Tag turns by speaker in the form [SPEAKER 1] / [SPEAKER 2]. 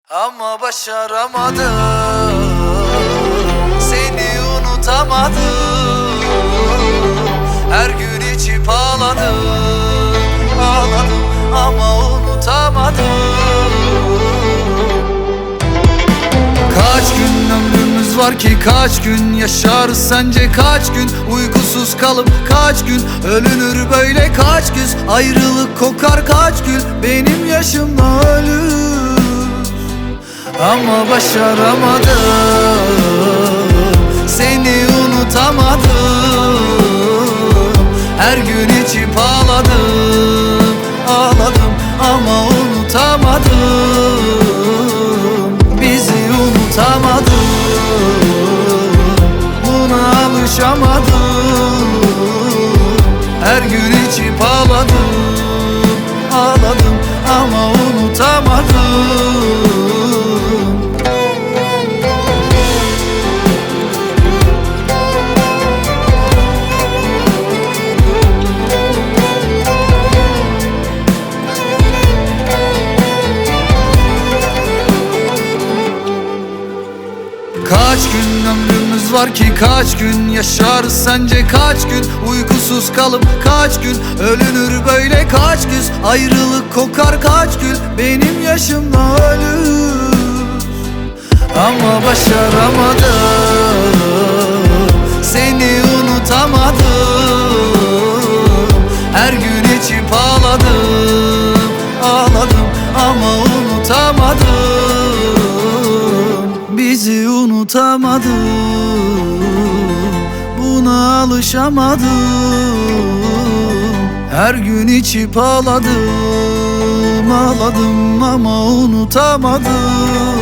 [SPEAKER 1] Ama başaramadım, seni unutamadım. Her gün içip ağladım, ağladım ama unutamadım. Kaç gün ömrümüz var ki, kaç gün yaşarız sence, kaç gün uykusuz kalıp kaç gün ölünür böyle, kaç güz ayrılık kokar, kaç gül benim yaşımda ölür. Ama başaramadım, seni unutamadım. Her gün içip ağladım, ağladım ama unutamadım. Bizi unutamadım, buna alışamadım. Her gün içip ağladım, ağladım ama unutamadım. Kaç gün ömrümüz var ki, kaç gün yaşarız sence, kaç gün uykusuz kalıp kaç gün ölünür böyle, kaç güz ayrılık kokar, kaç gül benim yaşımda ölür. Ama başaramadım, seni unutamadım. Her gün içip ağladım, ağladım ama unutamadım. Bizi unutamadım, buna alışamadım. Her gün içip ağladım, ağladım ama unutamadım.